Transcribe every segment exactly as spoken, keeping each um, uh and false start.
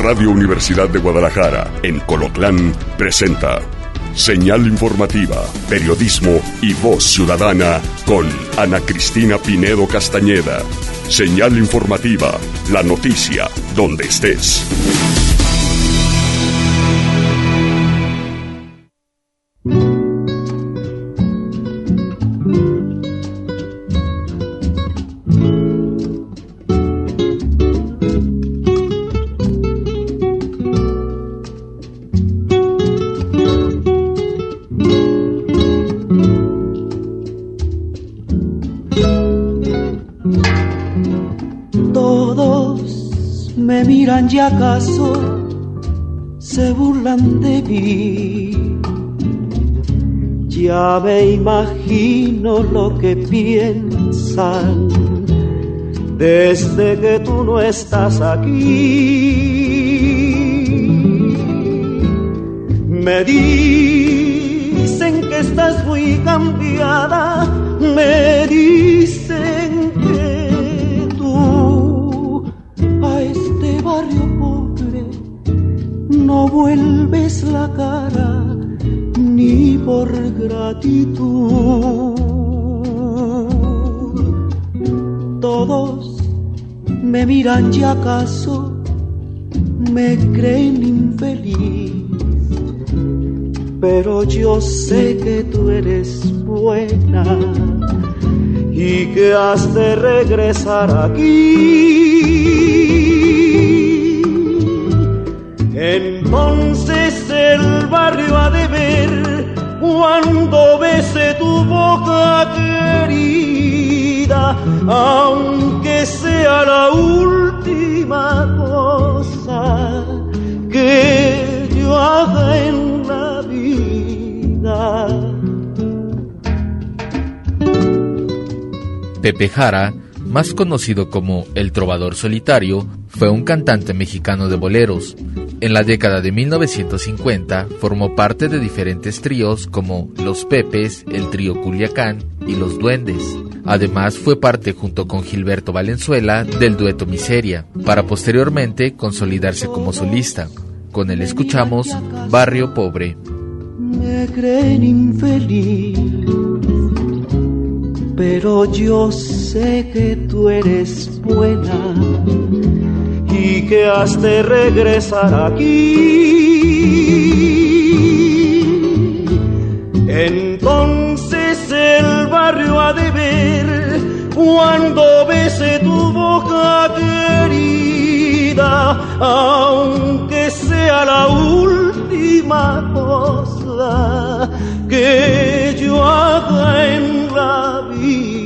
Radio Universidad de Guadalajara, en Colotlán, presenta Señal Informativa, Periodismo y Voz Ciudadana con Ana Cristina Pinedo Castañeda. Señal Informativa, la noticia donde estés. ¿Y acaso se burlan de mí? Ya me imagino lo que piensan desde que tú no estás aquí. Me dicen que estás muy cambiada, me dicen que tú a este barrio pobre no vuelves la cara ni por gratitud. Todos me miran y acaso me creen infeliz, pero yo sé que tú eres buena y que has de regresar aquí. Entonces el barrio ha de ver cuando bese tu boca querida, aunque sea la última cosa que yo haga en la vida. Pepe Jara, más conocido como El Trovador Solitario, fue un cantante mexicano de boleros. En la década de mil novecientos cincuenta formó parte de diferentes tríos como Los Pepes, el Trío Culiacán y Los Duendes. Además fue parte junto con Gilberto Valenzuela del dueto Miseria, para posteriormente consolidarse como solista. Con él escuchamos Barrio Pobre. Me creen infeliz, pero yo sé que tú eres buena y que has de regresar aquí. Entonces el barrio ha de ver cuando bese tu boca querida, aunque sea la última cosa que yo haga en la vida.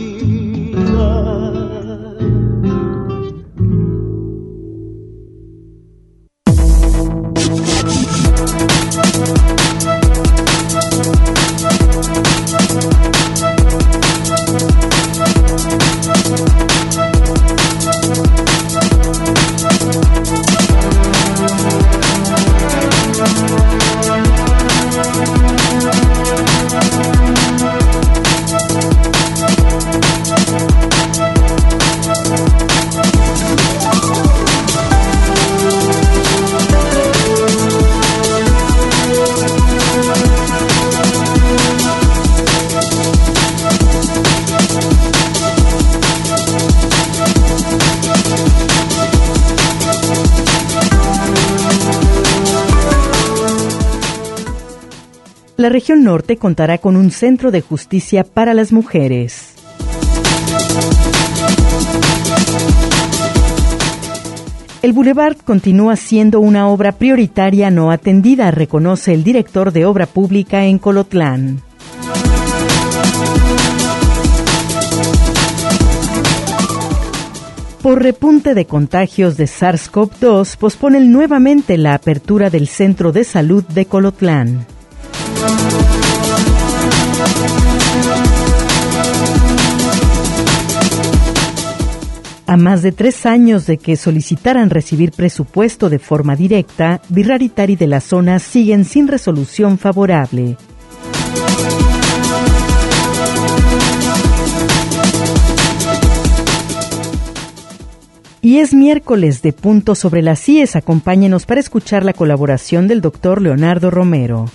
La región norte contará con un centro de justicia para las mujeres. El Boulevard continúa siendo una obra prioritaria no atendida, reconoce el director de Obra Pública en Colotlán. Por repunte de contagios de SARS-CoV dos, posponen nuevamente la apertura del Centro de Salud de Colotlán. A más de tres años de que solicitaran recibir presupuesto de forma directa, Virraritari de la zona siguen sin resolución favorable. Y es miércoles de Punto sobre las íes. Acompáñenos para escuchar la colaboración del doctor Leonardo Romero.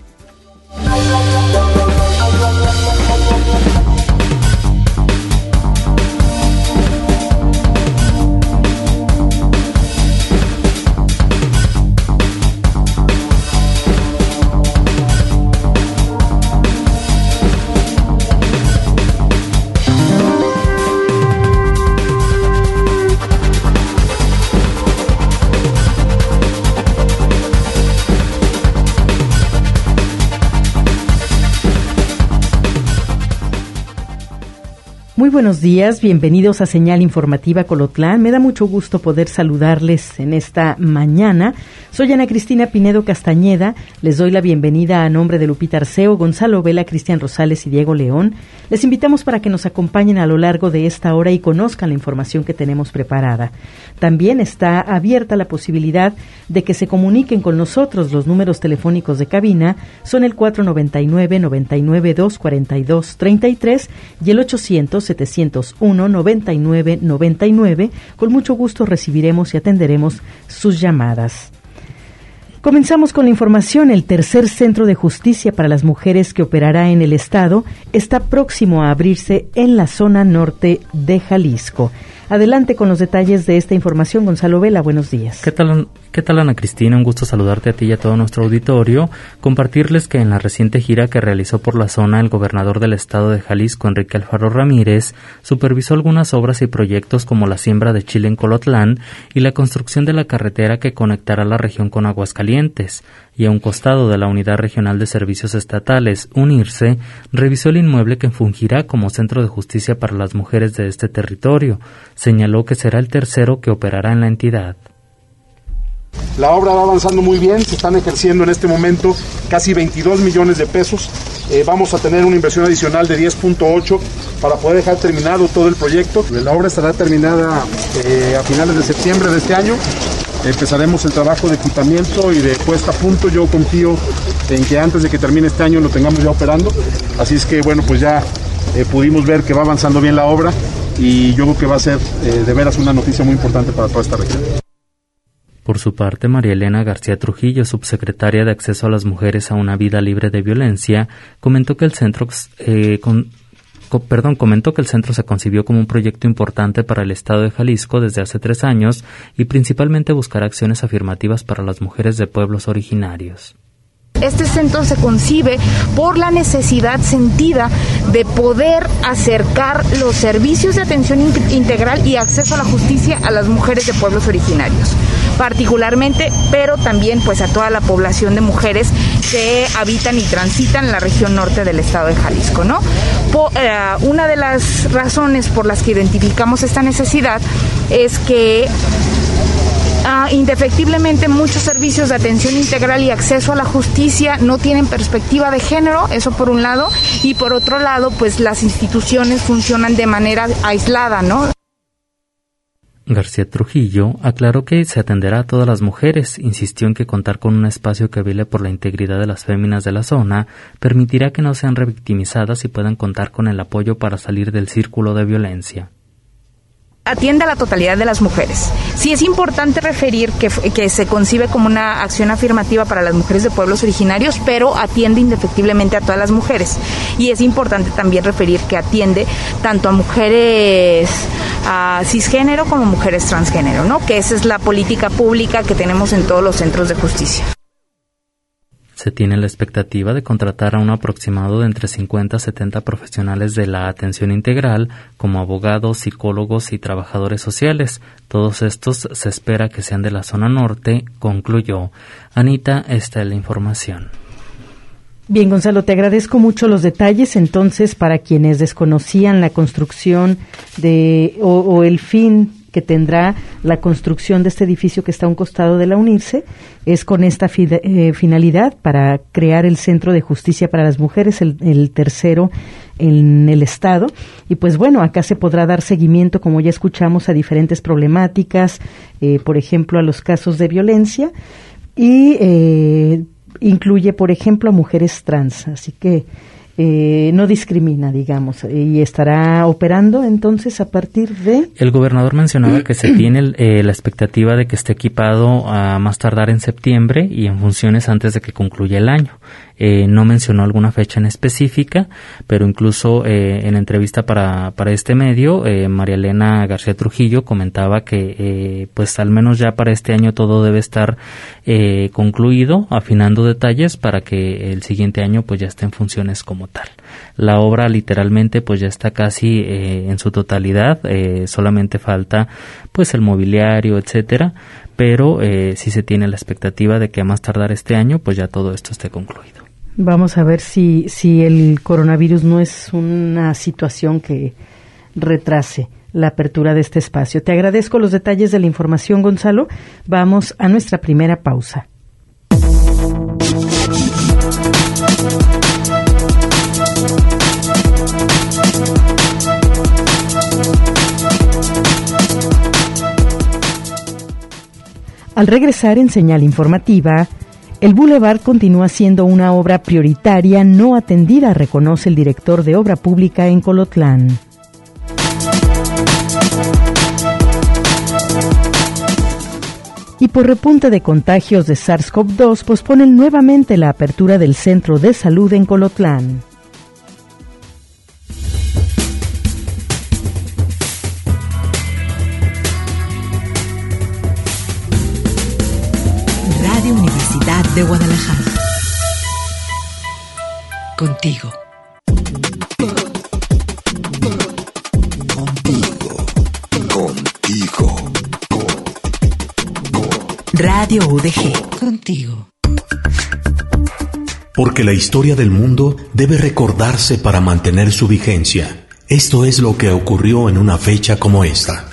Muy buenos días, bienvenidos a Señal Informativa Colotlán. Me da mucho gusto poder saludarles en esta mañana. Soy Ana Cristina Pinedo Castañeda. Les doy la bienvenida a nombre de Lupita Arceo, Gonzalo Vela, Cristian Rosales y Diego León. Les invitamos para que nos acompañen a lo largo de esta hora y conozcan la información que tenemos preparada. También está abierta la posibilidad de que se comuniquen con nosotros. Los números telefónicos de cabina son el cuatro noventa y nueve, noventa y nueve, doscientos cuarenta y dos, treinta y tres y el ochocientos, setecientos uno, noventa y nueve, noventa y nueve. Con mucho gusto recibiremos y atenderemos sus llamadas. Comenzamos con la información. El tercer centro de justicia para las mujeres que operará en el estado está próximo a abrirse en la zona norte de Jalisco. Adelante con los detalles de esta información, Gonzalo Vela, buenos días. ¿Qué tal, qué tal Ana Cristina? Un gusto saludarte a ti y a todo nuestro auditorio. Compartirles que en la reciente gira que realizó por la zona el gobernador del estado de Jalisco, Enrique Alfaro Ramírez, supervisó algunas obras y proyectos como la siembra de chile en Colotlán y la construcción de la carretera que conectará la región con Aguascalientes. Y a un costado de la Unidad Regional de Servicios Estatales, UNIRSE, revisó el inmueble que fungirá como centro de justicia para las mujeres de este territorio. Señaló que será el tercero que operará en la entidad. La obra va avanzando muy bien, se están ejerciendo en este momento casi veintidós millones de pesos. Eh, vamos a tener una inversión adicional de diez punto ocho para poder dejar terminado todo el proyecto. La obra estará terminada eh, a finales de septiembre de este año. Empezaremos el trabajo de equipamiento y de puesta a punto. Yo confío en que antes de que termine este año lo tengamos ya operando. Así es que, bueno, pues ya eh, pudimos ver que va avanzando bien la obra y yo creo que va a ser eh, de veras una noticia muy importante para toda esta región. Por su parte, María Elena García Trujillo, subsecretaria de Acceso a las Mujeres a una Vida Libre de Violencia, comentó que el centro eh, con Perdón, comentó que el centro se concibió como un proyecto importante para el estado de Jalisco desde hace tres años y principalmente buscará acciones afirmativas para las mujeres de pueblos originarios. Este centro se concibe por la necesidad sentida de poder acercar los servicios de atención integral y acceso a la justicia a las mujeres de pueblos originarios, particularmente, pero también pues a toda la población de mujeres que habitan y transitan en la región norte del estado de Jalisco, ¿no? Por, eh, una de las razones por las que identificamos esta necesidad es que Uh, indefectiblemente muchos servicios de atención integral y acceso a la justicia no tienen perspectiva de género, eso por un lado, y por otro lado, pues las instituciones funcionan de manera aislada, ¿no? García Trujillo aclaró que se atenderá a todas las mujeres, insistió en que contar con un espacio que vele por la integridad de las féminas de la zona permitirá que no sean revictimizadas y puedan contar con el apoyo para salir del círculo de violencia. Atiende a la totalidad de las mujeres. Sí es importante referir que, que se concibe como una acción afirmativa para las mujeres de pueblos originarios, pero atiende indefectiblemente a todas las mujeres. Y es importante también referir que atiende tanto a mujeres a cisgénero como mujeres transgénero, ¿no? Que esa es la política pública que tenemos en todos los centros de justicia. Se tiene la expectativa de contratar a un aproximado de entre cincuenta a setenta profesionales de la atención integral, como abogados, psicólogos y trabajadores sociales. Todos estos se espera que sean de la zona norte, concluyó. Anita, esta es la información. Bien, Gonzalo, te agradezco mucho los detalles. Entonces, para quienes desconocían la construcción de o, o el fin que tendrá la construcción de este edificio que está a un costado de la UNIRSE, es con esta fi- eh, finalidad para crear el Centro de Justicia para las Mujeres, el, el tercero en el estado. Y pues bueno, acá se podrá dar seguimiento, como ya escuchamos, a diferentes problemáticas, eh, por ejemplo, a los casos de violencia, y eh, incluye, por ejemplo, a mujeres trans. Así que eh, no discrimina, digamos, y estará operando entonces a partir de... El gobernador mencionaba que se tiene eh, la expectativa de que esté equipado a más tardar en septiembre y en funciones antes de que concluya el año. Eh, no mencionó alguna fecha en específica, pero incluso eh, en entrevista para, para este medio, eh, María Elena García Trujillo comentaba que eh, pues al menos ya para este año todo debe estar eh, concluido, afinando detalles para que el siguiente año pues ya esté en funciones como tal. La obra literalmente pues ya está casi eh, en su totalidad, eh, solamente falta pues el mobiliario, etcétera, pero eh, sí se tiene la expectativa de que a más tardar este año pues ya todo esto esté concluido. Vamos a ver si, si el coronavirus no es una situación que retrase la apertura de este espacio. Te agradezco los detalles de la información, Gonzalo. Vamos a nuestra primera pausa. Al regresar en Señal Informativa, el Boulevard continúa siendo una obra prioritaria no atendida, reconoce el director de Obra Pública en Colotlán. Y por repunte de contagios de SARS-C o V dos, posponen nuevamente la apertura del Centro de Salud en Colotlán. Radio Universidad de Guadalajara. Contigo. Contigo. Radio U D G. Contigo. Porque la historia del mundo debe recordarse para mantener su vigencia. Esto es lo que ocurrió en una fecha como esta.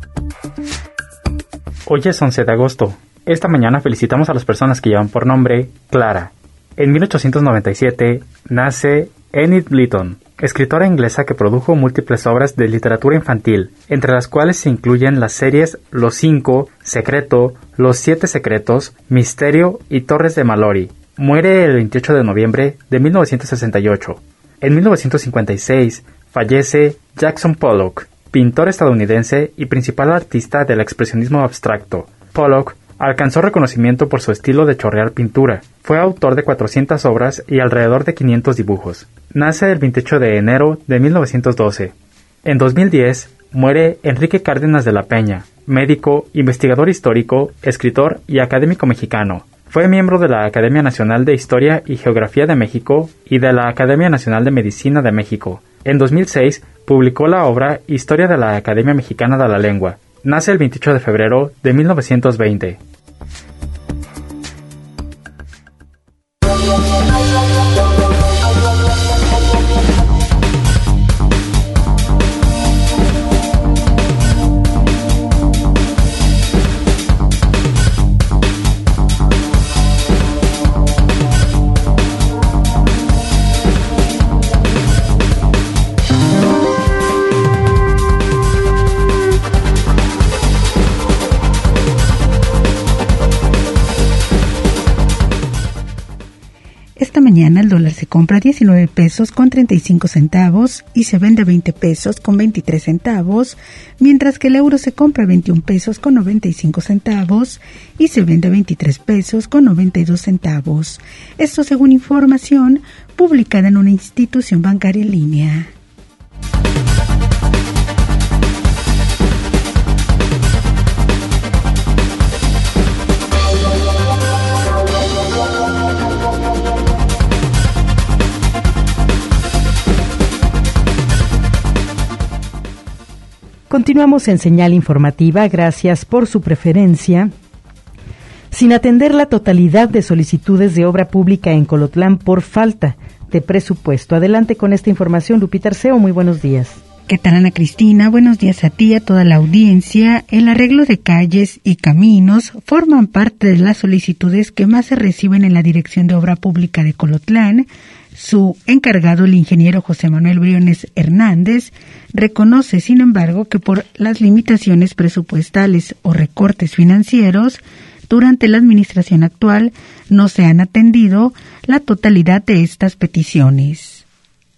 Hoy es once de agosto. Esta mañana felicitamos a las personas que llevan por nombre Clara. En mil ochocientos noventa y siete nace Enid Blyton, escritora inglesa que produjo múltiples obras de literatura infantil, entre las cuales se incluyen las series Los Cinco, Secreto, Los Siete Secretos, Misterio y Torres de Mallory. Muere el veintiocho de noviembre de mil novecientos sesenta y ocho. En mil novecientos cincuenta y seis fallece Jackson Pollock, pintor estadounidense y principal artista del expresionismo abstracto. Pollock alcanzó reconocimiento por su estilo de chorrear pintura. Fue autor de cuatrocientas obras y alrededor de quinientos dibujos. Nace el veintiocho de enero de mil novecientos doce. En dos mil diez muere Enrique Cárdenas de la Peña, médico, investigador histórico, escritor y académico mexicano. Fue miembro de la Academia Nacional de Historia y Geografía de México y de la Academia Nacional de Medicina de México. En dos mil seis publicó la obra Historia de la Academia Mexicana de la Lengua. Nace el veintiocho de febrero de mil novecientos veinte. Esta mañana el dólar se compra a diecinueve pesos con treinta y cinco centavos y se vende a veinte pesos con veintitrés centavos, mientras que el euro se compra a veintiún pesos con noventa y cinco centavos y se vende a veintitrés pesos con noventa y dos centavos. Esto según información publicada en una institución bancaria en línea. Continuamos en Señal Informativa, gracias por su preferencia. Sin atender la totalidad de solicitudes de obra pública en Colotlán por falta de presupuesto. Adelante con esta información, Lupita Arceo, muy buenos días. ¿Qué tal, Ana Cristina? Buenos días a ti y a toda la audiencia. El arreglo de calles y caminos forman parte de las solicitudes que más se reciben en la Dirección de Obra Pública de Colotlán. Su encargado, el ingeniero José Manuel Briones Hernández, reconoce, sin embargo, que por las limitaciones presupuestales o recortes financieros, durante la administración actual no se han atendido la totalidad de estas peticiones.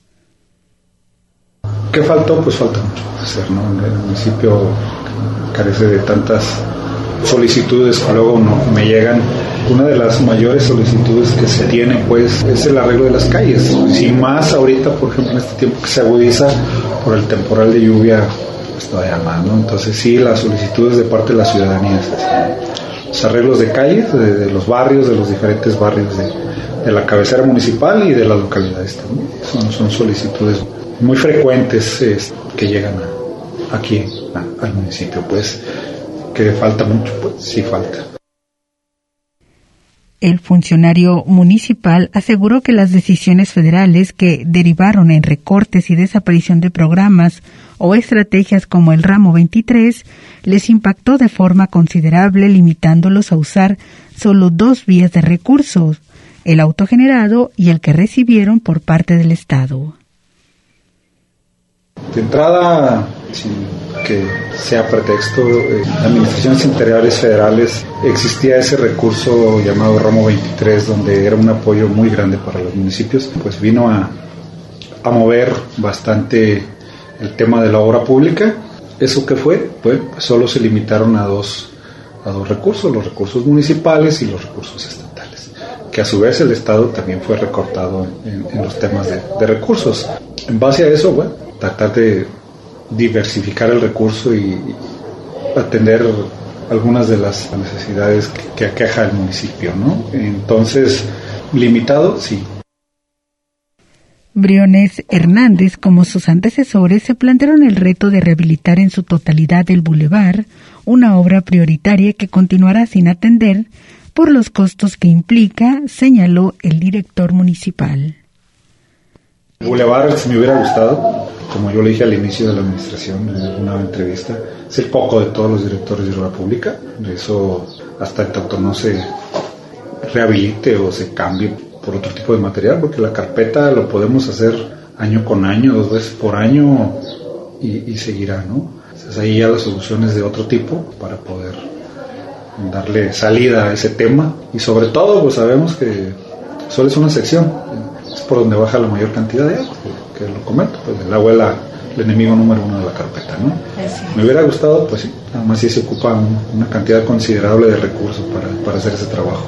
¿Qué faltó? Pues falta mucho por hacer, ¿no? El municipio carece de tantas solicitudes que luego no me llegan. Una de las mayores solicitudes que se tiene, pues, es el arreglo de las calles. Sin más ahorita, por ejemplo, en este tiempo que se agudiza por el temporal de lluvia, pues todavía más, ¿no? Entonces sí, las solicitudes de parte de la ciudadanía es así. Los arreglos de calles, de, de los barrios, de los diferentes barrios de, de la cabecera municipal y de las localidades también. Son, son solicitudes muy frecuentes eh, que llegan a, aquí a, al municipio, pues, que falta mucho, pues sí falta. El funcionario municipal aseguró que las decisiones federales que derivaron en recortes y desaparición de programas o estrategias como el ramo veintitrés les impactó de forma considerable, limitándolos a usar solo dos vías de recursos, el autogenerado y el que recibieron por parte del Estado. De entrada, sin que sea pretexto, en las administraciones anteriores federales existía ese recurso llamado ramo veintitrés, donde era un apoyo muy grande para los municipios, pues vino a, a mover bastante el tema de la obra pública. ¿Eso qué fue? Pues solo se limitaron a dos, a dos recursos, los recursos municipales y los recursos estatales, que a su vez el Estado también fue recortado en, en los temas de, de recursos. En base a eso, bueno, tratar de diversificar el recurso y atender algunas de las necesidades que, que aqueja el municipio, ¿no? Entonces, limitado, sí. Briones Hernández, como sus antecesores, se plantearon el reto de rehabilitar en su totalidad el bulevar, una obra prioritaria que continuará sin atender por los costos que implica, señaló el director municipal. El bulevar, si me hubiera gustado, como yo le dije al inicio de la administración en alguna entrevista, es el coco de todos los directores de obra pública. Eso, hasta tanto no se rehabilite o se cambie por otro tipo de material, porque la carpeta lo podemos hacer año con año, dos veces por año y, y seguirá, ¿no? Entonces ahí ya las soluciones de otro tipo para poder darle salida a ese tema. Y sobre todo, pues sabemos que solo es una sección, es por donde baja la mayor cantidad de agua, que lo comento, pues el agua es la, el enemigo número uno de la carpeta, ¿no? Me hubiera gustado, pues sí, nada más sí se ocupa un, una cantidad considerable de recursos para, para hacer ese trabajo.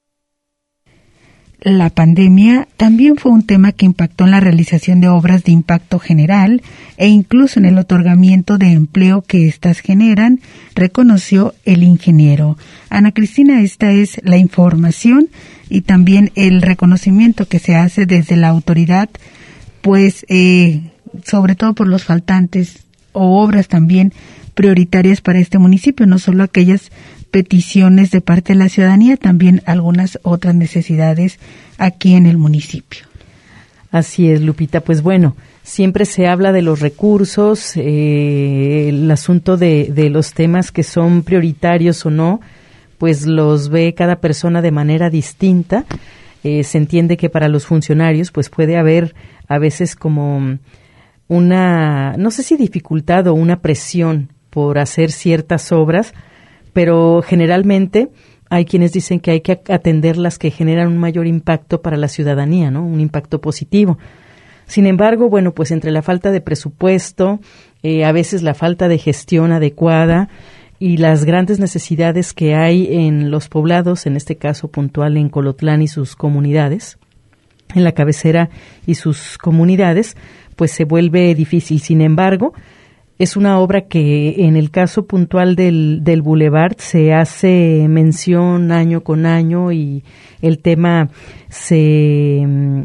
La pandemia también fue un tema que impactó en la realización de obras de impacto general e incluso en el otorgamiento de empleo que éstas generan, reconoció el ingeniero. Ana Cristina, esta es la información y también el reconocimiento que se hace desde la autoridad, pues eh, sobre todo por los faltantes o obras también prioritarias para este municipio, no solo aquellas peticiones de parte de la ciudadanía, también algunas otras necesidades aquí en el municipio. Así es, Lupita. Pues bueno, siempre se habla de los recursos, eh, el asunto de, de los temas que son prioritarios o no, pues los ve cada persona de manera distinta. Eh, se entiende que para los funcionarios pues puede haber a veces como una, no sé si dificultad o una presión por hacer ciertas obras, pero generalmente hay quienes dicen que hay que atender las que generan un mayor impacto para la ciudadanía, ¿no? Un impacto positivo. Sin embargo, bueno, pues entre la falta de presupuesto, eh, a veces la falta de gestión adecuada y las grandes necesidades que hay en los poblados, en este caso puntual en Colotlán y sus comunidades, en la cabecera y sus comunidades, pues se vuelve difícil. Sin embargo, es una obra que en el caso puntual del, del Boulevard se hace mención año con año y el tema se,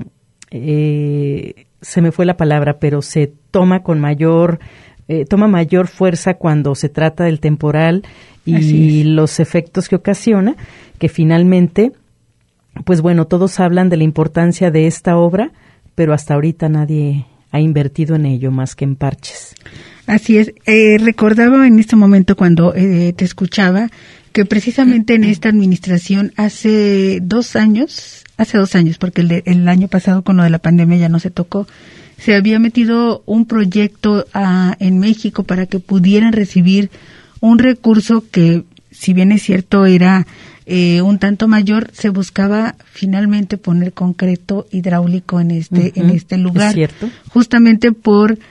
eh, se me fue la palabra, pero se toma con mayor, eh, toma mayor fuerza cuando se trata del temporal y los efectos que ocasiona, que finalmente, pues bueno, todos hablan de la importancia de esta obra, pero hasta ahorita nadie ha invertido en ello más que en parches. Así es. Eh, recordaba en este momento cuando eh, te escuchaba que precisamente en esta administración hace dos años, hace dos años, porque el, de, el año pasado con lo de la pandemia ya no se tocó, se había metido un proyecto a, en México para que pudieran recibir un recurso que, si bien es cierto, era eh, un tanto mayor, se buscaba finalmente poner concreto hidráulico en este, uh-huh. en este lugar. ¿Es cierto? Justamente por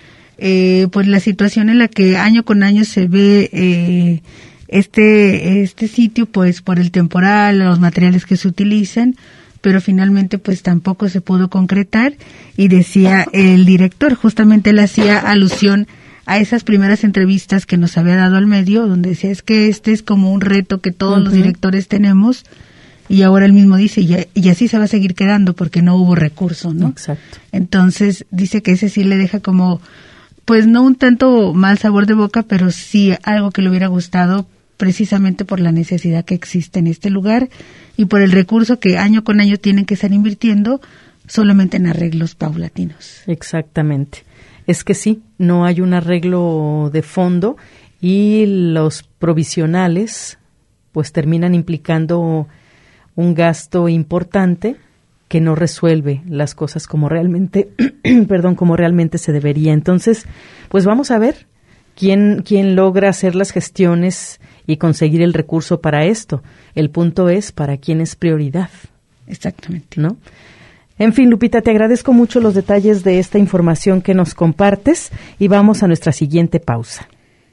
eh, pues la situación en la que año con año se ve eh, este este sitio, pues por el temporal, los materiales que se utilizan, pero finalmente pues tampoco se pudo concretar. Y decía el director, justamente él hacía alusión a esas primeras entrevistas que nos había dado al medio, donde decía, es que este es como un reto que todos uh-huh. los directores tenemos, y ahora él mismo dice, y, y así se va a seguir quedando porque no hubo recurso, ¿no? Exacto. Entonces dice que ese sí le deja como, pues no un tanto mal sabor de boca, pero sí algo que le hubiera gustado, precisamente por la necesidad que existe en este lugar y por el recurso que año con año tienen que estar invirtiendo solamente en arreglos paulatinos. Exactamente. Es que sí, no hay un arreglo de fondo y los provisionales pues terminan implicando un gasto importante que no resuelve las cosas como realmente, perdón, como realmente se debería. Entonces, pues vamos a ver quién quién logra hacer las gestiones y conseguir el recurso para esto. El punto es para quién es prioridad. Exactamente. ¿No? En fin, Lupita, te agradezco mucho los detalles de esta información que nos compartes y vamos a nuestra siguiente pausa.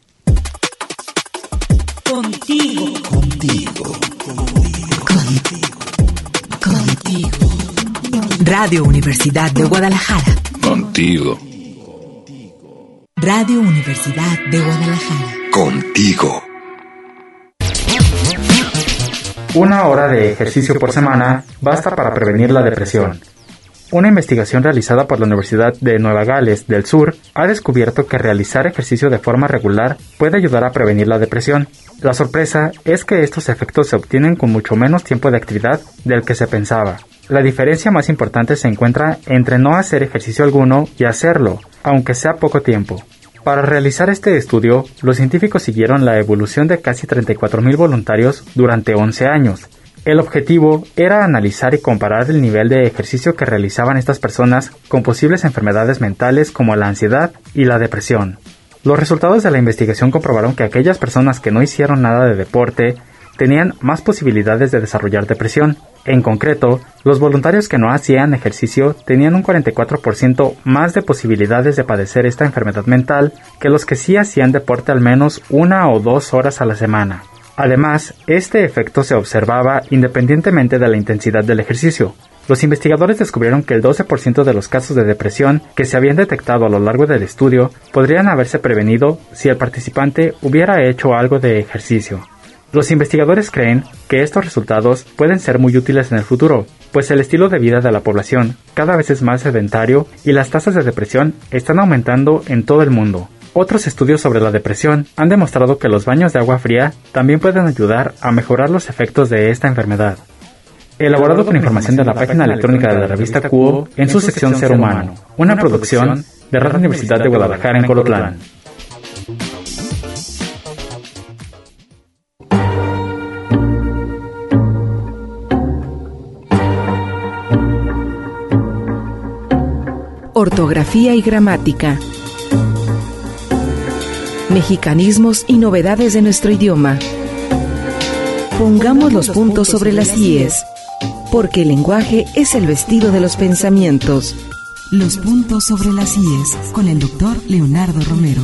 Contigo. Contigo. Contigo. Contigo. Radio Universidad de Guadalajara. Contigo. Radio Universidad de Guadalajara. Contigo. Una hora de ejercicio por semana basta para prevenir la depresión. Una investigación realizada por la Universidad de Nueva Gales del Sur ha descubierto que realizar ejercicio de forma regular puede ayudar a prevenir la depresión. La sorpresa es que estos efectos se obtienen con mucho menos tiempo de actividad del que se pensaba. La diferencia más importante se encuentra entre no hacer ejercicio alguno y hacerlo, aunque sea poco tiempo. Para realizar este estudio, los científicos siguieron la evolución de casi treinta y cuatro mil voluntarios durante once años. El objetivo era analizar y comparar el nivel de ejercicio que realizaban estas personas con posibles enfermedades mentales como la ansiedad y la depresión. Los resultados de la investigación comprobaron que aquellas personas que no hicieron nada de deporte tenían más posibilidades de desarrollar depresión. En concreto, los voluntarios que no hacían ejercicio tenían un cuarenta y cuatro por ciento más de posibilidades de padecer esta enfermedad mental que los que sí hacían deporte al menos una o dos horas a la semana. Además, este efecto se observaba independientemente de la intensidad del ejercicio. Los investigadores descubrieron que el doce por ciento de los casos de depresión que se habían detectado a lo largo del estudio podrían haberse prevenido si el participante hubiera hecho algo de ejercicio. Los investigadores creen que estos resultados pueden ser muy útiles en el futuro, pues el estilo de vida de la población cada vez es más sedentario y las tasas de depresión están aumentando en todo el mundo. Otros estudios sobre la depresión han demostrado que los baños de agua fría también pueden ayudar a mejorar los efectos de esta enfermedad. Elaborado con información de la página electrónica de la revista Cuo en su sección Ser Humano, una producción de Radio Universidad de Guadalajara en Colotlán. Ortografía y gramática. Mexicanismos y novedades de nuestro idioma. Pongamos los puntos sobre las íes, porque el lenguaje es el vestido de los pensamientos. Los puntos sobre las íes, con el doctor Leonardo Romero.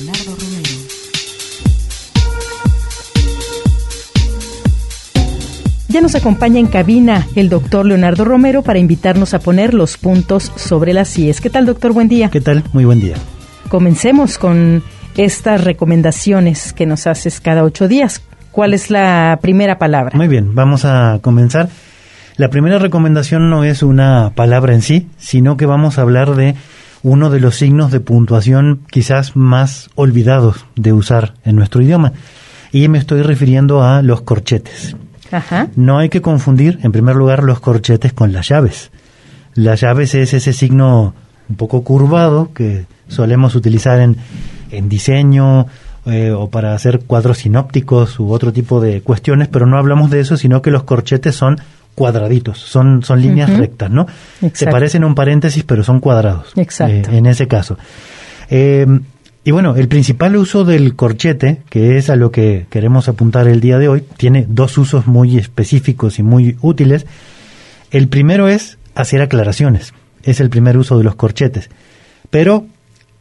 Ya nos acompaña en cabina el doctor Leonardo Romero para invitarnos a poner los puntos sobre las íes. ¿Qué tal, doctor? Buen día. ¿Qué tal? Muy buen día. Comencemos con estas recomendaciones que nos haces cada ocho días. ¿Cuál es la primera palabra? Muy bien, vamos a comenzar. La primera recomendación no es una palabra en sí, sino que vamos a hablar de uno de los signos de puntuación quizás más olvidados de usar en nuestro idioma. Y me estoy refiriendo a los corchetes. Ajá. No hay que confundir, en primer lugar, los corchetes con las llaves. Las llaves es ese signo un poco curvado que solemos utilizar en, en diseño eh, o para hacer cuadros sinópticos u otro tipo de cuestiones, pero no hablamos de eso, sino que los corchetes son cuadraditos, son, son líneas uh-huh. rectas, ¿no? Exacto. Se parecen a un paréntesis, pero son cuadrados. Exacto. Eh, en ese caso. Eh, Y bueno, el principal uso del corchete, que es a lo que queremos apuntar el día de hoy, tiene dos usos muy específicos y muy útiles. El primero es hacer aclaraciones, es el primer uso de los corchetes. Pero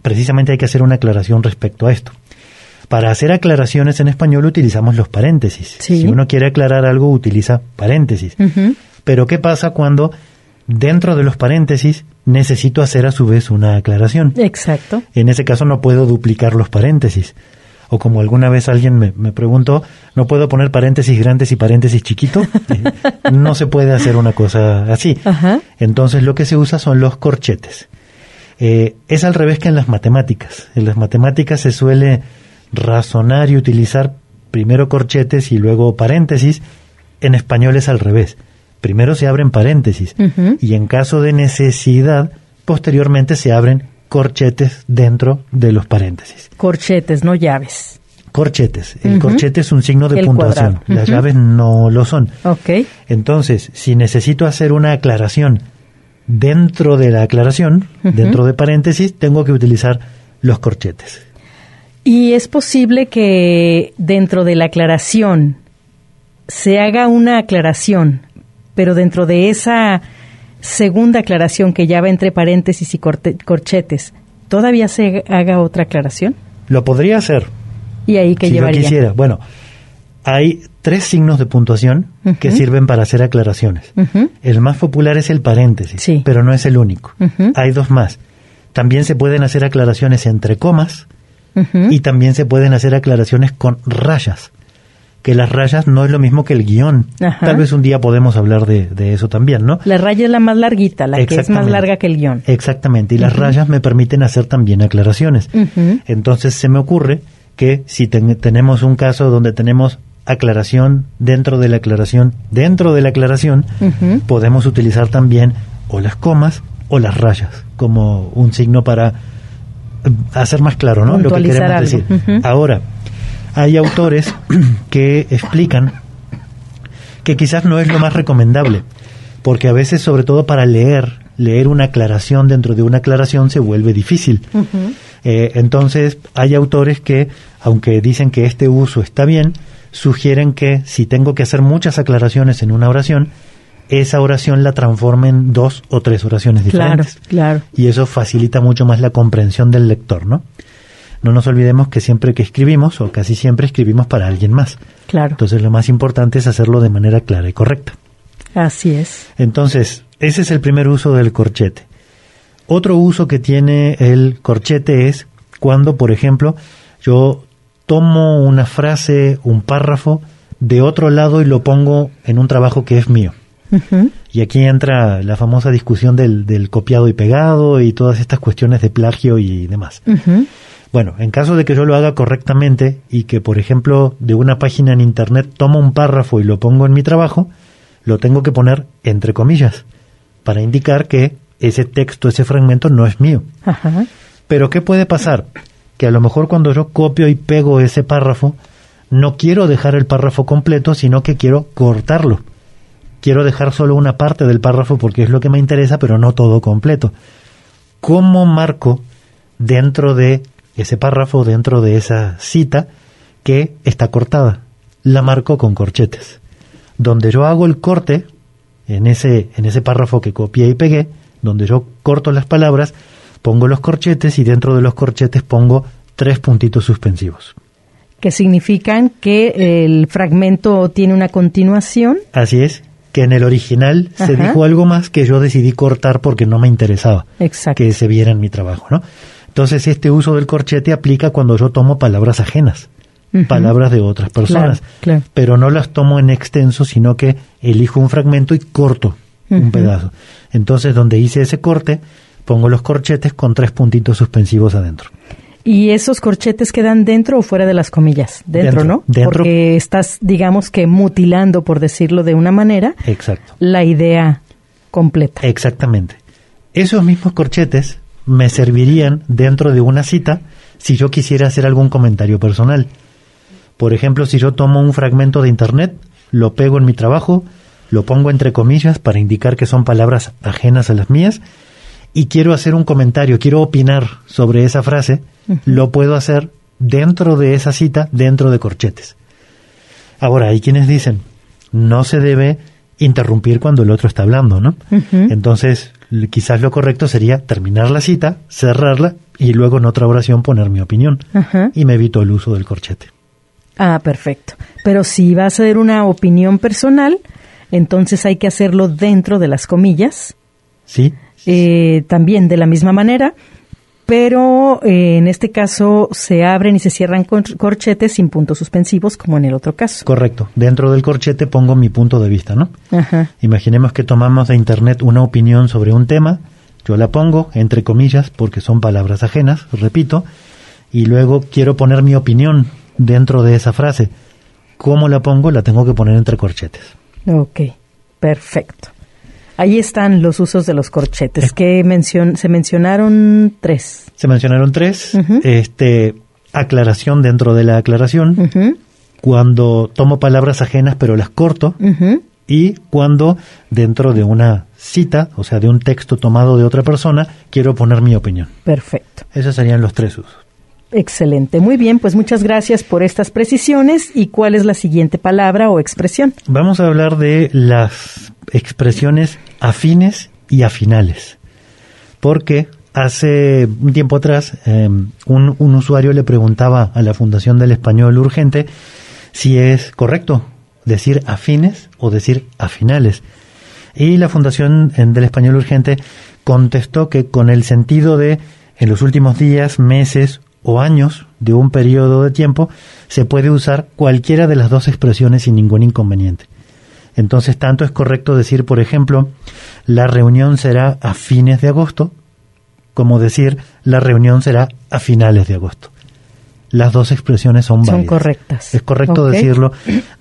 precisamente hay que hacer una aclaración respecto a esto. Para hacer aclaraciones en español utilizamos los paréntesis. Sí. Si uno quiere aclarar algo, utiliza paréntesis. Uh-huh. Pero ¿qué pasa cuando dentro de los paréntesis necesito hacer a su vez una aclaración? Exacto. En ese caso no puedo duplicar los paréntesis. O como alguna vez alguien me, me preguntó, ¿no puedo poner paréntesis grandes y paréntesis chiquito? No se puede hacer una cosa así. Ajá. Entonces lo que se usa son los corchetes. Eh, es al revés que en las matemáticas. En las matemáticas se suele razonar y utilizar primero corchetes y luego paréntesis. En español es al revés. Primero se abren paréntesis uh-huh. y en caso de necesidad, posteriormente se abren corchetes dentro de los paréntesis. Corchetes, no llaves. Corchetes. El Uh-huh. corchete es un signo de El puntuación. cuadrado. Las Uh-huh. llaves no lo son. Ok. Entonces, si necesito hacer una aclaración dentro de la aclaración, uh-huh. dentro de paréntesis, tengo que utilizar los corchetes. ¿Y es posible que dentro de la aclaración se haga una aclaración, pero dentro de esa segunda aclaración que ya va entre paréntesis y corte, corchetes, todavía se haga otra aclaración? Lo podría hacer. ¿Y ahí qué si llevaría? Si yo quisiera. Bueno, hay tres signos de puntuación uh-huh. que sirven para hacer aclaraciones. Uh-huh. El más popular es el paréntesis, sí. pero no es el único. Uh-huh. Hay dos más. También se pueden hacer aclaraciones entre comas uh-huh. y también se pueden hacer aclaraciones con rayas. Que las rayas no es lo mismo que el guión. Ajá. Tal vez un día podemos hablar de, de eso también, ¿no? La raya es la más larguita, la que es más larga que el guión. Exactamente, y uh-huh. las rayas me permiten hacer también aclaraciones. Uh-huh. Entonces se me ocurre que si ten- tenemos un caso donde tenemos aclaración dentro de la aclaración, dentro de la aclaración, uh-huh. podemos utilizar también o las comas o las rayas como un signo para hacer más claro, ¿no? Lo que queremos algo. decir. Uh-huh. Ahora, hay autores que explican que quizás no es lo más recomendable, porque a veces, sobre todo para leer, leer una aclaración dentro de una aclaración se vuelve difícil. Uh-huh. Eh, entonces, hay autores que, aunque dicen que este uso está bien, sugieren que si tengo que hacer muchas aclaraciones en una oración, esa oración la transforme en dos o tres oraciones diferentes. Claro, claro. Y eso facilita mucho más la comprensión del lector, ¿no? No nos olvidemos que siempre que escribimos, o casi siempre escribimos para alguien más. Claro. Entonces lo más importante es hacerlo de manera clara y correcta. Así es. Entonces, ese es el primer uso del corchete. Otro uso que tiene el corchete es cuando, por ejemplo, yo tomo una frase, un párrafo, de otro lado y lo pongo en un trabajo que es mío. Uh-huh. Y aquí entra la famosa discusión del, del copiado y pegado y todas estas cuestiones de plagio y demás. Uh-huh. Bueno, en caso de que yo lo haga correctamente y que, por ejemplo, de una página en Internet tomo un párrafo y lo pongo en mi trabajo, lo tengo que poner entre comillas para indicar que ese texto, ese fragmento no es mío. Ajá. Pero ¿qué puede pasar? Que a lo mejor cuando yo copio y pego ese párrafo, no quiero dejar el párrafo completo, sino que quiero cortarlo. Quiero dejar solo una parte del párrafo porque es lo que me interesa, pero no todo completo. ¿Cómo marco dentro de ese párrafo, dentro de esa cita, que está cortada? La marco con corchetes. Donde yo hago el corte, en ese, en ese párrafo que copié y pegué, donde yo corto las palabras, pongo los corchetes y dentro de los corchetes pongo tres puntitos suspensivos. Que significan que el fragmento tiene una continuación. Así es, que en el original Ajá. se dijo algo más que yo decidí cortar porque no me interesaba Exacto. que se viera en mi trabajo, ¿no? Entonces este uso del corchete aplica cuando yo tomo palabras ajenas, uh-huh. palabras de otras personas, claro, claro. pero no las tomo en extenso, sino que elijo un fragmento y corto uh-huh. un pedazo. Entonces donde hice ese corte, pongo los corchetes con tres puntitos suspensivos adentro. ¿Y esos corchetes quedan dentro o fuera de las comillas? Dentro, dentro ¿no? Dentro. Porque estás, digamos que mutilando, por decirlo de una manera, exacto. la idea completa. Exactamente. Esos mismos corchetes me servirían dentro de una cita si yo quisiera hacer algún comentario personal. Por ejemplo, si yo tomo un fragmento de Internet, lo pego en mi trabajo, lo pongo entre comillas para indicar que son palabras ajenas a las mías, y quiero hacer un comentario, quiero opinar sobre esa frase, uh-huh. lo puedo hacer dentro de esa cita, dentro de corchetes. Ahora, hay quienes dicen, no se debe interrumpir cuando el otro está hablando, ¿no? Ujú. Entonces, l- quizás lo correcto sería terminar la cita, cerrarla y luego en otra oración poner mi opinión. Ajá. Y me evito el uso del corchete. Ah, perfecto. Pero si va a ser una opinión personal, entonces hay que hacerlo dentro de las comillas. ¿Sí? Eh, también de la misma manera, pero eh, en este caso se abren y se cierran cor- corchetes sin puntos suspensivos, como en el otro caso. Correcto. Dentro del corchete pongo mi punto de vista, ¿no? Ajá. Imaginemos que tomamos de internet una opinión sobre un tema, yo la pongo entre comillas porque son palabras ajenas, repito, y luego quiero poner mi opinión dentro de esa frase. ¿Cómo la pongo? La tengo que poner entre corchetes. Ok, perfecto. Ahí están los usos de los corchetes, que mencion- se mencionaron tres. Se mencionaron tres. Ujú. Este, aclaración dentro de la aclaración. Ujú, Cuando tomo palabras ajenas pero las corto. ujú. Y cuando dentro de una cita, o sea, de un texto tomado de otra persona, quiero poner mi opinión. Perfecto. Esos serían los tres usos. Excelente. Muy bien, pues muchas gracias por estas precisiones. ¿Y cuál es la siguiente palabra o expresión? Vamos a hablar de las expresiones afines y afinales. Porque hace un tiempo atrás eh, un, un usuario le preguntaba a la Fundación del Español Urgente si es correcto decir afines o decir afinales. Y la Fundación eh, del Español Urgente contestó que con el sentido de en los últimos días, meses o años de un periodo de tiempo, se puede usar cualquiera de las dos expresiones sin ningún inconveniente. Entonces, tanto es correcto decir, por ejemplo, la reunión será a fines de agosto, como decir la reunión será a finales de agosto. Las dos expresiones son válidas. Son correctas. Es correcto Ok. decirlo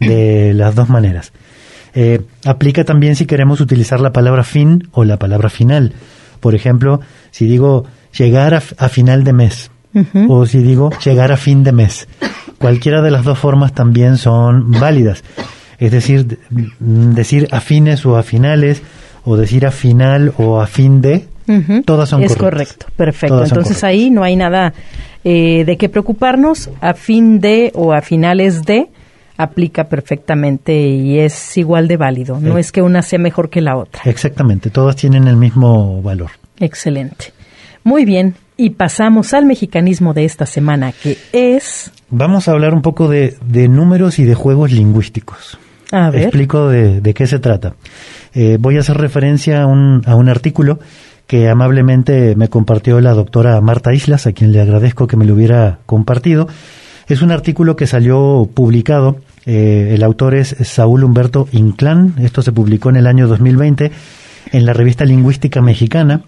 de las dos maneras. Eh, aplica también si queremos utilizar la palabra fin o la palabra final. Por ejemplo, si digo llegar a, f- a final de mes, Ujú. o si digo llegar a fin de mes. Cualquiera de las dos formas también son válidas. Es decir, de- mm, decir a fines o a finales, o decir a final o a fin de, Ujú. todas son Es correctas. correcto, perfecto. Todas son Entonces ahí no hay nada eh, de qué preocuparnos. A fin de o a finales de aplica perfectamente y es igual de válido. No Eh. es que una sea mejor que la otra. Exactamente, todas tienen el mismo valor. Excelente. Muy bien. Y pasamos al mexicanismo de esta semana, que es... Vamos a hablar un poco de, de números y de juegos lingüísticos. A ver. Explico de, de qué se trata. Eh, voy a hacer referencia a un, a un artículo que amablemente me compartió la doctora Marta Islas, a quien le agradezco que me lo hubiera compartido. Es un artículo que salió publicado, eh, el autor es Saúl Humberto Inclán, esto se publicó en el año dos mil veinte en la revista Lingüística Mexicana,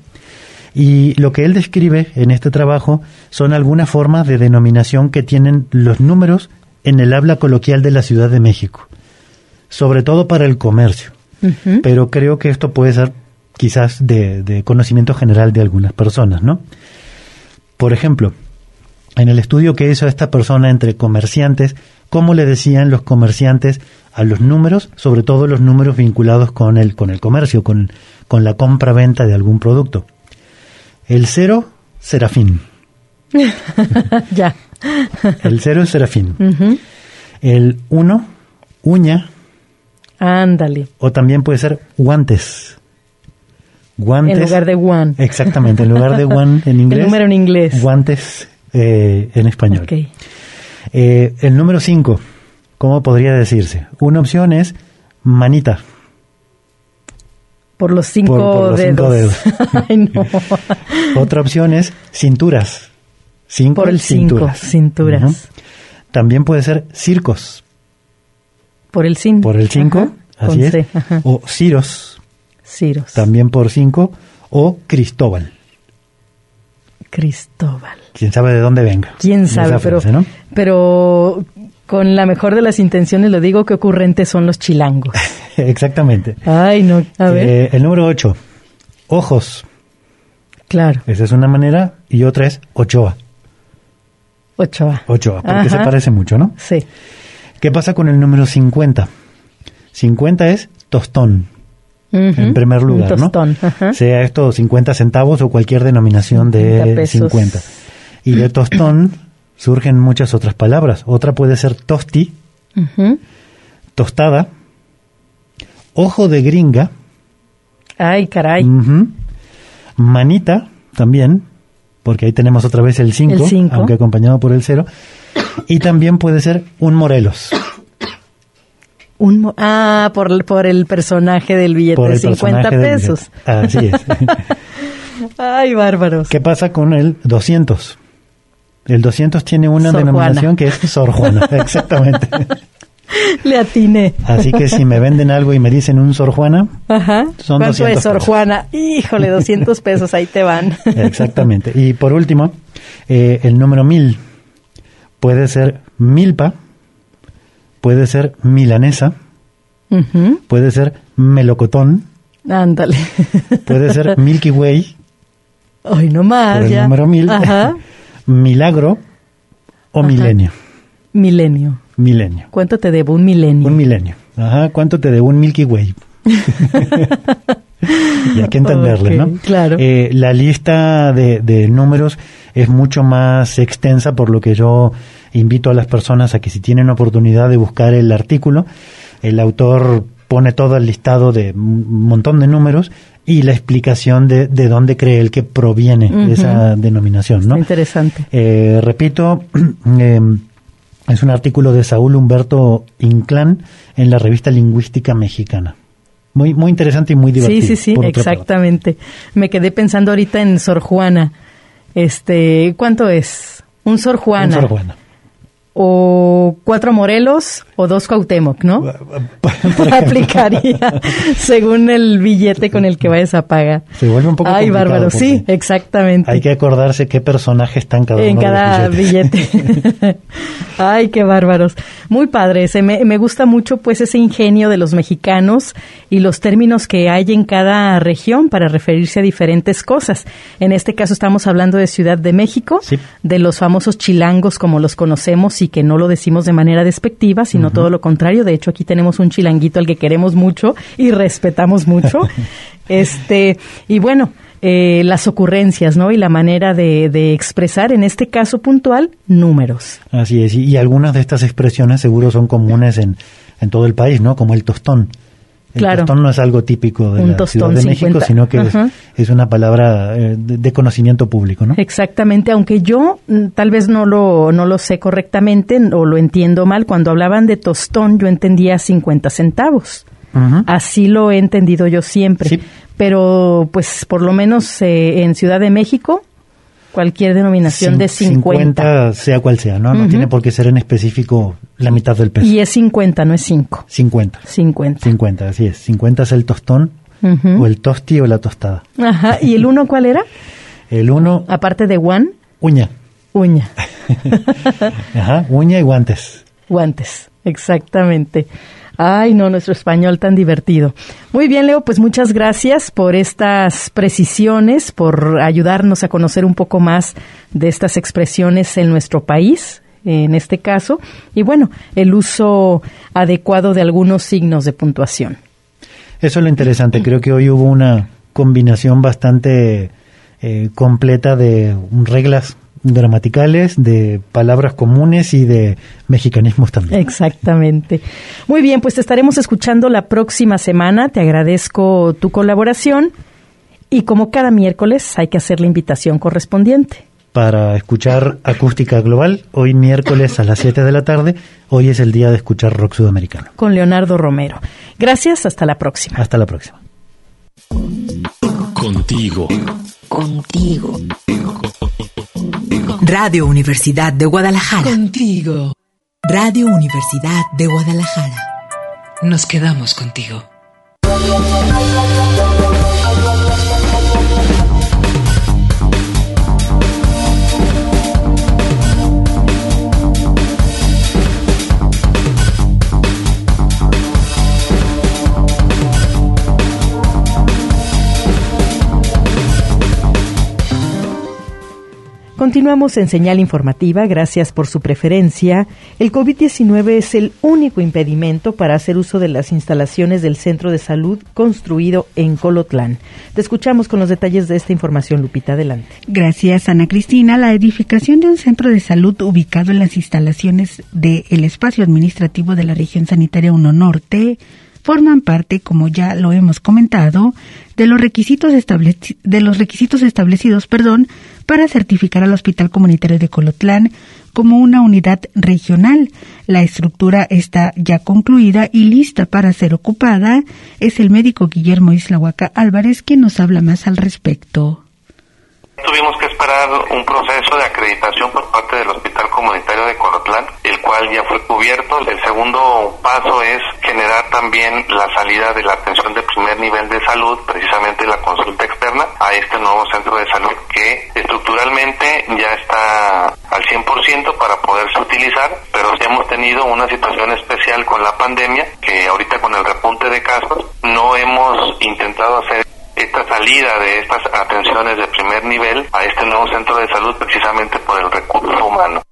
y lo que él describe en este trabajo son algunas formas de denominación que tienen los números en el habla coloquial de la Ciudad de México, sobre todo para el comercio. Ujú. Pero creo que esto puede ser quizás de, de conocimiento general de algunas personas, ¿no? Por ejemplo, en el estudio que hizo esta persona entre comerciantes, ¿cómo le decían los comerciantes a los números, sobre todo los números vinculados con el, con el comercio, con, con la compra-venta de algún producto? El cero, serafín. Ya. El cero es serafín. Ujú. El uno, uña, Ándale. o también puede ser guantes. Guantes. En lugar de one. Exactamente, en lugar de one en inglés. El número en inglés. Guantes eh, en español. Ok. Eh, el número cinco, ¿cómo podría decirse? Una opción es manita. Por los cinco Por- por los cinco dedos. Ay, no. Otra opción es cinturas. Cinco Por el cinco, cinturas. cinturas. Ujú. También puede ser circos. Por el cinco. Por el cinco, así con es. C, ajá. O ciros. Ciros. También por cinco. O Cristóbal. Cristóbal. Quién sabe de dónde venga. Quién sabe, esa pero, frase, ¿no? pero con la mejor de las intenciones lo digo, que ocurrentes son los chilangos. Exactamente. Ay, no, a ver. Eh, el número ocho, ojos. Claro, Esa es una manera. Y otra es Ochoa. Ochoa. Ochoa, porque Ajá. se parece mucho, ¿no? Sí. ¿Qué pasa con el número cincuenta? cincuenta es tostón, Ujú. en primer Un lugar, ¿no? tostón, ajá. Sea esto cincuenta centavos o cualquier denominación cincuenta de pesos. cincuenta. Y de tostón surgen muchas otras palabras. Otra puede ser tosti, Ujú. tostada ojo de gringa. Ay, caray. Uh-huh. Manita también, porque ahí tenemos otra vez el cinco, aunque acompañado por el cero. Y también puede ser un Morelos. Un mo- ah, por, por el personaje del billete de cincuenta pesos. Así es. Ay, bárbaros. ¿Qué pasa con el doscientos? El doscientos tiene una Sor denominación Juana. que es Sor Juana, exactamente. Le atiné. Así que si me venden algo y me dicen un Sor Juana, Ajá. son ¿Cuánto doscientos es Sor pesos. Juana? Híjole, doscientos pesos, ahí te van. Exactamente. Y por último, eh, el número mil puede ser milpa, puede ser milanesa, Uh-huh. puede ser melocotón, Ándale. puede ser Milky Way, Ay, no más, por el ya. número mil, Ajá. milagro o Ajá. milenio. Milenio. Milenio. ¿Cuánto te debo? Un milenio. Un milenio. Ajá, ¿cuánto te debo un Milky Way? Y hay que entenderle, Ok, ¿no? claro. Eh, la lista de, de números es mucho más extensa, por lo que yo invito a las personas a que si tienen oportunidad de buscar el artículo, el autor pone todo el listado de un montón de números y la explicación de, de dónde cree él que proviene Ujú. esa denominación, ¿no? Interesante. Eh, repito, eh, es un artículo de Saúl Humberto Inclán en la revista Lingüística Mexicana. Muy muy interesante y muy divertido. Sí, sí, sí, por otra parte. exactamente. Me quedé pensando ahorita en Sor Juana. Este, ¿cuánto es? Un Sor Juana. Un Sor Juana. O cuatro Morelos o dos Cuauhtémoc, ¿no? Aplicaría según el billete con el que vayas a pagar. Se vuelve un poco Ay, complicado bárbaro, porque sí, exactamente. Hay que acordarse qué personaje está en cada En uno cada de los billetes. billete. Ay, qué bárbaros. Muy padre. Se me, me gusta mucho pues ese ingenio de los mexicanos y los términos que hay en cada región para referirse a diferentes cosas. En este caso estamos hablando de Ciudad de México, Sí. de los famosos chilangos como los conocemos y que no lo decimos de manera despectiva, sino Ujú. todo lo contrario. De hecho, aquí tenemos un chilanguito al que queremos mucho y respetamos mucho. este Y bueno, eh, las ocurrencias, ¿no? Y la manera de, de expresar, en este caso puntual, números. Así es, y, y algunas de estas expresiones seguro son comunes en, en todo el país, ¿no? Como el tostón. El Claro. tostón no es algo típico de Un la tostón Ciudad de México, cincuenta. sino que es, Ajá. es una palabra eh, de, de conocimiento público, ¿no? Exactamente, aunque yo mm, tal vez no lo, no lo sé correctamente o lo entiendo mal, cuando hablaban de tostón yo entendía cincuenta centavos. Ujú. Así lo he entendido yo siempre. Sí. Pero pues por lo menos eh, en Ciudad de México, cualquier denominación Cin- de cincuenta. cincuenta, sea cual sea, ¿no? No Ujú. tiene por qué ser en específico la mitad del peso. Y es cincuenta, no es cinco. cincuenta. cincuenta. cincuenta, así es. cincuenta es el tostón, Ujú. o el tosti o la tostada. Ajá. ¿Y el uno cuál era? El uno, Aparte de one, uña. uña. Ajá, uña y guantes. Guantes, exactamente. Ay, no, nuestro español tan divertido. Muy bien, Leo, pues muchas gracias por estas precisiones, por ayudarnos a conocer un poco más de estas expresiones en nuestro país, en este caso, y bueno, el uso adecuado de algunos signos de puntuación. Eso es lo interesante. Creo que hoy hubo una combinación bastante eh, completa de reglas gramaticales, de palabras comunes y de mexicanismos también. Exactamente. Muy bien, pues te estaremos escuchando la próxima semana. Te agradezco tu colaboración y como cada miércoles hay que hacer la invitación correspondiente. Para escuchar Acústica Global, hoy miércoles a las siete de la tarde, hoy es el día de escuchar rock sudamericano. Con Leonardo Romero. Gracias, hasta la próxima. Hasta la próxima. Contigo. Contigo. Radio Universidad de Guadalajara. Contigo. Radio Universidad de Guadalajara. Nos quedamos contigo. Continuamos en Señal Informativa, gracias por su preferencia. El COVID diecinueve es el único impedimento para hacer uso de las instalaciones del Centro de Salud construido en Colotlán. Te escuchamos con los detalles de esta información, Lupita, adelante. Gracias, Ana Cristina. La edificación de un centro de salud ubicado en las instalaciones del espacio administrativo de la región sanitaria uno Norte forman parte, como ya lo hemos comentado, de los requisitos estableci- de los requisitos establecidos, perdón, para certificar al Hospital Comunitario de Colotlán como una unidad regional. La estructura está ya concluida y lista para ser ocupada. Es el médico Guillermo Islahuaca Álvarez quien nos habla más al respecto. Tuvimos que esperar un proceso de acreditación por parte del Hospital Comunitario de Colotlán, el cual ya fue cubierto. El segundo paso es generar también la salida de la atención de primer nivel de salud, precisamente la consulta externa, a este nuevo centro de salud que estructuralmente ya está al cien por ciento para poderse utilizar, pero hemos tenido una situación especial con la pandemia, que ahorita con el repunte de casos no hemos intentado hacer esta salida de estas atenciones de primer nivel a este nuevo centro de salud precisamente por el recurso humano.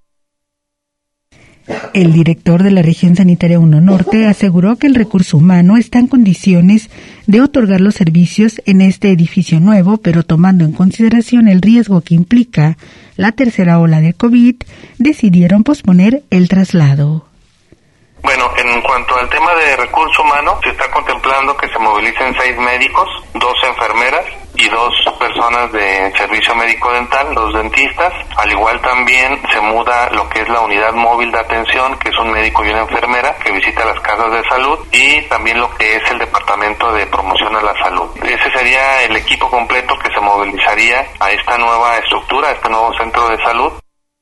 El director de la Región Sanitaria uno Norte aseguró que el recurso humano está en condiciones de otorgar los servicios en este edificio nuevo, pero tomando en consideración el riesgo que implica la tercera ola de COVID, decidieron posponer el traslado. Bueno, en cuanto al tema de recurso humano, se está contemplando que se movilicen seis médicos, dos enfermeras y dos personas de servicio médico dental, dos dentistas. Al igual también se muda lo que es la unidad móvil de atención, que es un médico y una enfermera que visita las casas de salud, y también lo que es el departamento de promoción a la salud. Ese sería el equipo completo que se movilizaría a esta nueva estructura, a este nuevo centro de salud.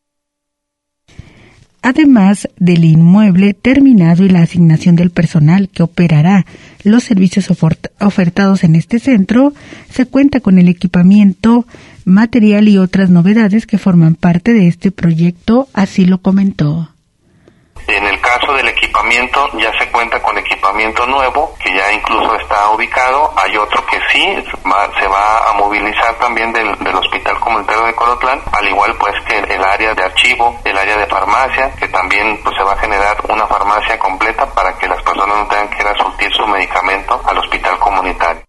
Además del inmueble terminado y la asignación del personal que operará los servicios ofertados en este centro, se cuenta con el equipamiento, material y otras novedades que forman parte de este proyecto, así lo comentó. En el caso del equipamiento, ya se cuenta con equipamiento nuevo, que ya incluso está ubicado. Hay otro que sí va, se va a movilizar también del, del Hospital Comunitario de Colotlán, al igual pues que el área de archivo, el área de farmacia, que también pues se va a generar una farmacia completa para que las personas no tengan que ir a surtir su medicamento al Hospital Comunitario.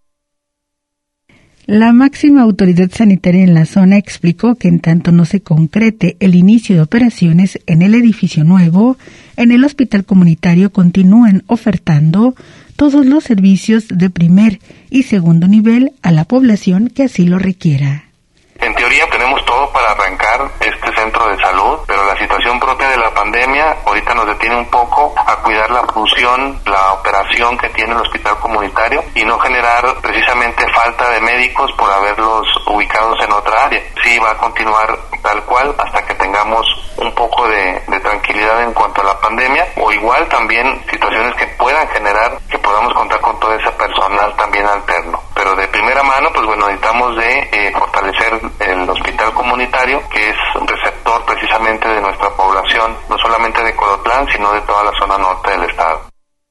La máxima autoridad sanitaria en la zona explicó que en tanto no se concrete el inicio de operaciones en el edificio nuevo, en el hospital comunitario continúan ofertando todos los servicios de primer y segundo nivel a la población que así lo requiera. En teoría tenemos todo para arrancar este centro de salud, pero la situación propia de la pandemia ahorita nos detiene un poco a cuidar la función, la operación que tiene el hospital comunitario y no generar precisamente falta de médicos por haberlos ubicados en otra área. Sí va a continuar tal cual hasta que tengamos un poco de, de tranquilidad en cuanto a la pandemia, o igual también situaciones que puedan generar que podamos contar con todo ese personal también alterno. Pero de primera mano, pues bueno, necesitamos de eh, fortalecer el hospital comunitario, que es un receptor precisamente de nuestra población, no solamente de Colotlán, sino de toda la zona norte del estado.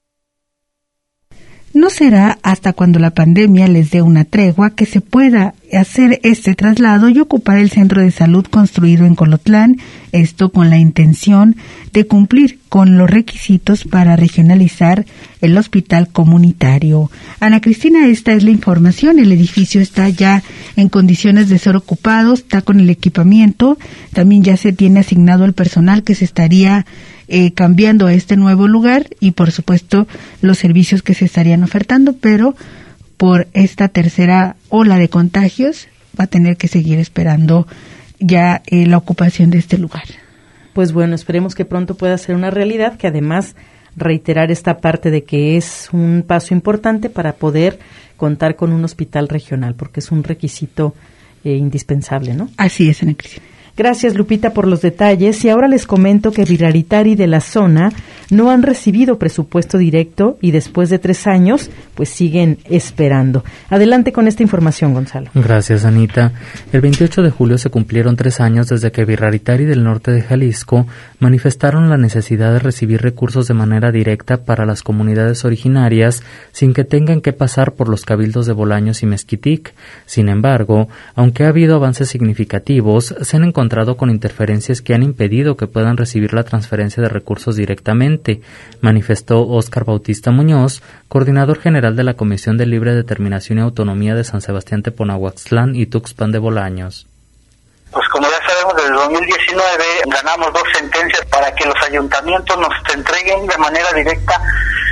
No será hasta cuando la pandemia les dé una tregua que se pueda hacer este traslado y ocupar el centro de salud construido en Colotlán, esto con la intención de cumplir con los requisitos para regionalizar el hospital comunitario. Ana Cristina, esta es la información. El edificio está ya en condiciones de ser ocupado, está con el equipamiento, también ya se tiene asignado el personal que se estaría eh, cambiando a este nuevo lugar y por supuesto los servicios que se estarían ofertando, pero por esta tercera ola de contagios va a tener que seguir esperando ya eh, la ocupación de este lugar. Pues bueno, esperemos que pronto pueda ser una realidad, que además reiterar esta parte de que es un paso importante para poder contar con un hospital regional, porque es un requisito eh, indispensable, ¿no? Así es, Ana Cristina. Gracias, Lupita, por los detalles. Y ahora les comento que Virraritari de la zona no han recibido presupuesto directo y después de tres años, pues siguen esperando. Adelante con esta información, Gonzalo. Gracias, Anita. El veintiocho de julio se cumplieron tres años desde que Virraritari del norte de Jalisco manifestaron la necesidad de recibir recursos de manera directa para las comunidades originarias sin que tengan que pasar por los cabildos de Bolaños y Mezquitic. Sin embargo, aunque ha habido avances significativos, se han encontrado con interferencias que han impedido que puedan recibir la transferencia de recursos directamente, manifestó Óscar Bautista Muñoz, coordinador general de la Comisión de Libre Determinación y Autonomía de San Sebastián Teponahuaxtlán y Tuxpan de Bolaños. Pues como ya sabemos, desde dos mil diecinueve ganamos dos sentencias para que los ayuntamientos nos entreguen de manera directa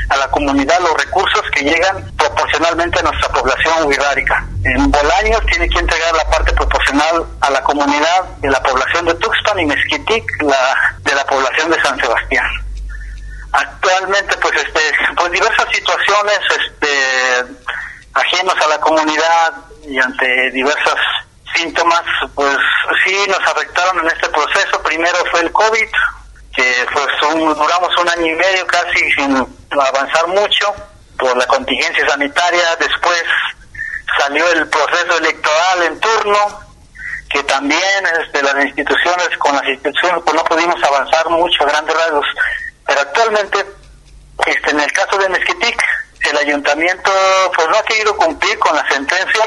a la comunidad los recursos que llegan proporcionalmente a nuestra población wixárika. En Bolaños tiene que entregar la parte proporcional a la comunidad de la población de Tuxpan y Mezquitic la de la población de San Sebastián. Actualmente, pues, este, pues diversas situaciones, este, ajenos a la comunidad y ante diversas síntomas, pues sí nos afectaron en este proceso. Primero fue el COVID, que pues un, duramos un año y medio casi sin avanzar mucho por la contingencia sanitaria. Después salió el proceso electoral en turno, que también este, las instituciones, con las instituciones pues no pudimos avanzar mucho a grandes rasgos. Pero actualmente, este, en el caso de Mezquitic, el ayuntamiento pues no ha querido cumplir con la sentencia.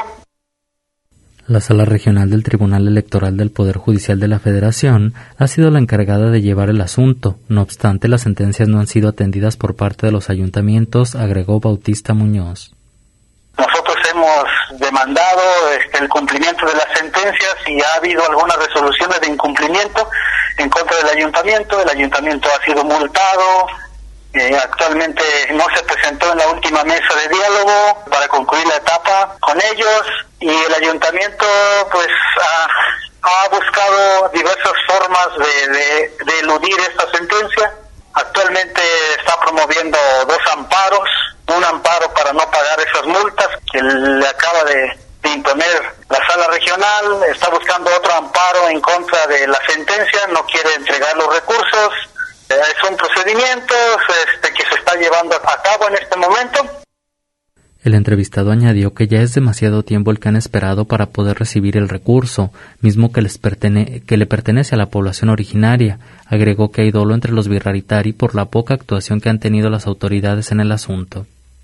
La Sala Regional del Tribunal Electoral del Poder Judicial de la Federación ha sido la encargada de llevar el asunto. No obstante, las sentencias no han sido atendidas por parte de los ayuntamientos, agregó Bautista Muñoz. Nosotros hemos demandado este, el cumplimiento de las sentencias y ha habido algunas resoluciones de incumplimiento en contra del ayuntamiento. El ayuntamiento ha sido multado. Eh, actualmente no se presentó en la última mesa de diálogo para concluir la etapa con ellos, y el ayuntamiento pues ha, ha buscado diversas formas de, de, de eludir esta sentencia. Actualmente está promoviendo dos amparos, un amparo para no pagar esas multas que le acaba de, de imponer la sala regional, está buscando otro amparo en contra de la sentencia, no quiere entregar los recursos. Es un procedimiento este, que se está llevando a cabo en este momento. El entrevistado añadió que ya es demasiado tiempo el que han esperado para poder recibir el recurso, mismo que, les pertene- que le pertenece a la población originaria. Agregó que hay dolo entre los Birraritari por la poca actuación que han tenido las autoridades en el asunto.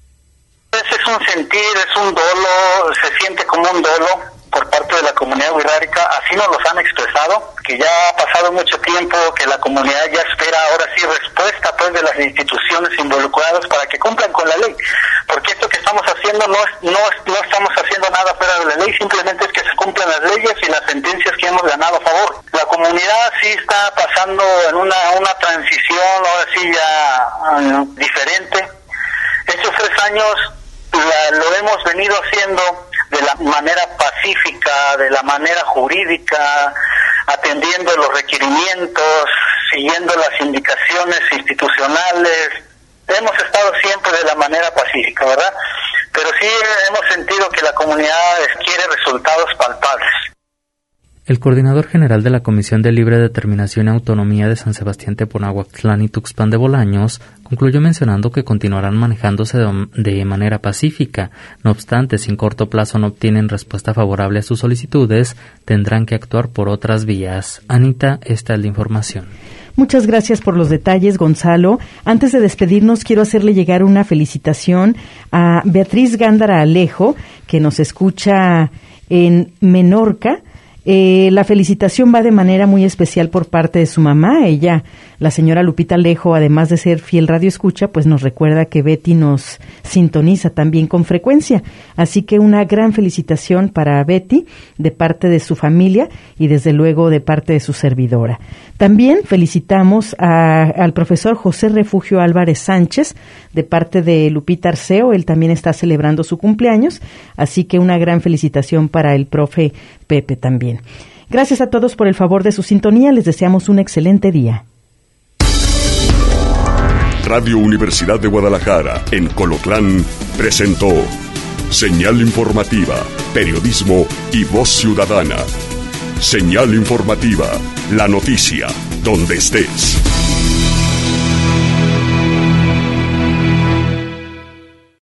Ese es un sentir, es un dolo, se siente como un dolo por parte de la comunidad wixárika, así nos los han expresado, que ya ha pasado mucho tiempo, que la comunidad ya espera ahora sí respuesta pues de las instituciones involucradas para que cumplan con la ley, porque esto que estamos haciendo no es, no es, no estamos haciendo nada fuera de la ley, simplemente es que se cumplan las leyes y las sentencias que hemos ganado a favor. La comunidad sí está pasando en una, una transición, ahora sí ya um, diferente. Estos tres años la, lo hemos venido haciendo de la manera pacífica, de la manera jurídica, atendiendo los requerimientos, siguiendo las indicaciones institucionales. Hemos estado siempre de la manera pacífica, ¿verdad? Pero sí hemos sentido que la comunidad quiere resultados palpables. El coordinador general de la Comisión de Libre Determinación y Autonomía de San Sebastián Teponahuatlán y Tuxpan de Bolaños concluyó mencionando que continuarán manejándose de, de manera pacífica. No obstante, si en corto plazo no obtienen respuesta favorable a sus solicitudes, tendrán que actuar por otras vías. Anita, esta es la información. Muchas gracias por los detalles, Gonzalo. Antes de despedirnos, quiero hacerle llegar una felicitación a Beatriz Gándara Alejo, que nos escucha en Menorca. Eh, la felicitación va de manera muy especial por parte de su mamá. Ella, la señora Lupita Alejo, además de ser fiel radio escucha, pues nos recuerda que Betty nos sintoniza también con frecuencia. Así que una gran felicitación para Betty de parte de su familia y desde luego de parte de su servidora. También felicitamos a, al profesor José Refugio Álvarez Sánchez de parte de Lupita Arceo. Él también está celebrando su cumpleaños, así que una gran felicitación para el profe Pepe también. Gracias a todos por el favor de su sintonía. Les deseamos un excelente día. Radio Universidad de Guadalajara, en Colotlán, presentó Señal Informativa, Periodismo y Voz Ciudadana. Señal Informativa, la noticia, donde estés.